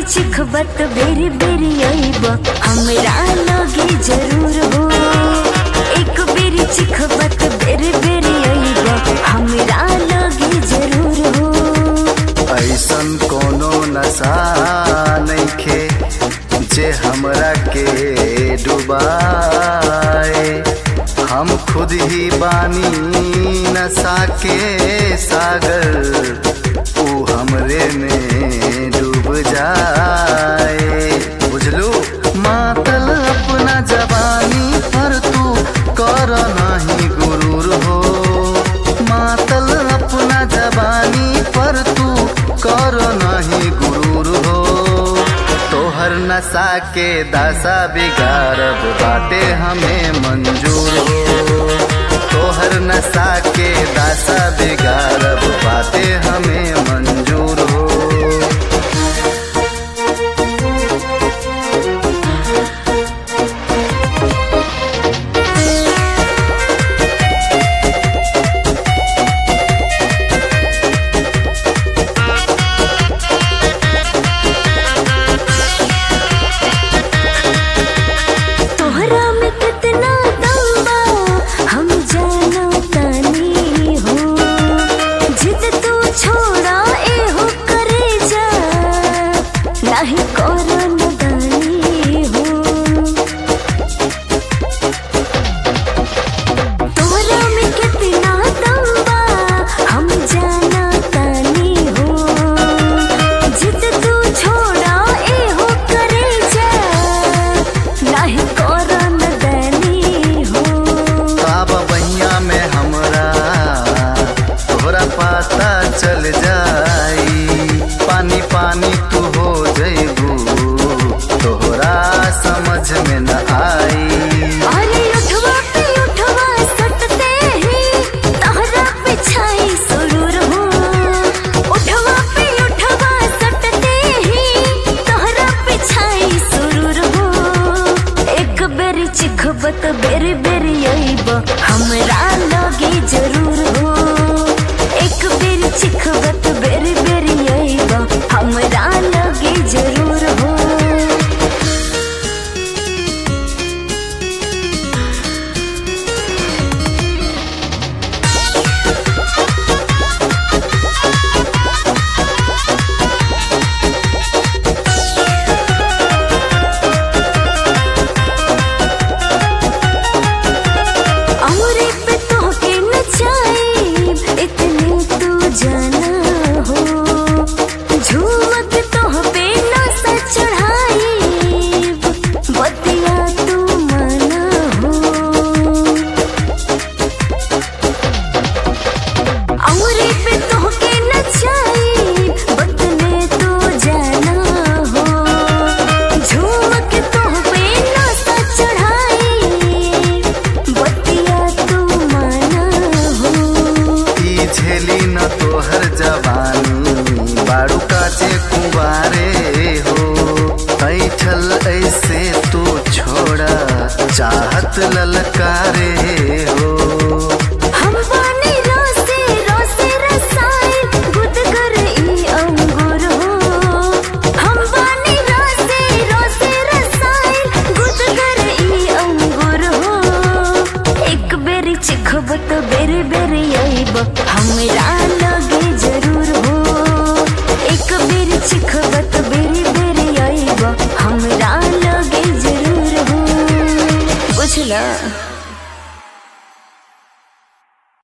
चिखबत बेरी बेरी आइब हमरा लगे जरूर हो। एक बेरी चिखबत बेरी बेरी आइब हमरा लगे जरूर हो। ऐसन कोनो नशा नइखे जे हमरा के डुबाए। हम खुद ही बानी नशा के सागर, ऊ हमरे में डूब जाए। बुझलू मातल अपना जवानी पर तू कर नहीं गुरूर हो। मातल अपना जवानी पर तू कर नहीं गुरूर हो। तोहर नशा के दशा बिगाड़ब बाटे हमें मंजूर हो। तोहर नशा के दशा बिगाड़ब बाटे हमें मंजूर हो। चल जाई पानी पानी तू हो जइबू, तोहरा समझ में न आई। अरे उठवा पे उठवा सटते ही तहरा पिछाई सुरूर हो। उठवा पे उठवा सटते ही तहरा पिछाई सुरूर हो। एक बेरी चिखबत बेरी बेरी आइब हमरा लगे जरूर हो। एक बेरी चिखबत बेरी बेरी आइब हमरा लगे जरूर हो। तोहर जवानी बारू काचे कुंवारे हो। ऐठल ऐसे तू छोड़ा चाहत ललकारे हो। हम बानी रोसे रोसे रसाई गुद कर ई अंगूर हो। हम बानी रोसे रोसे रसाई गुद कर ई अंगूर हो। एक बेरी चिखबत बेरी बेरी आइब हमरा लगे जरूर हो। एक बेरी चिखबत बेरी बेरी आइब हमरा लगे जरूर हो। बुझला।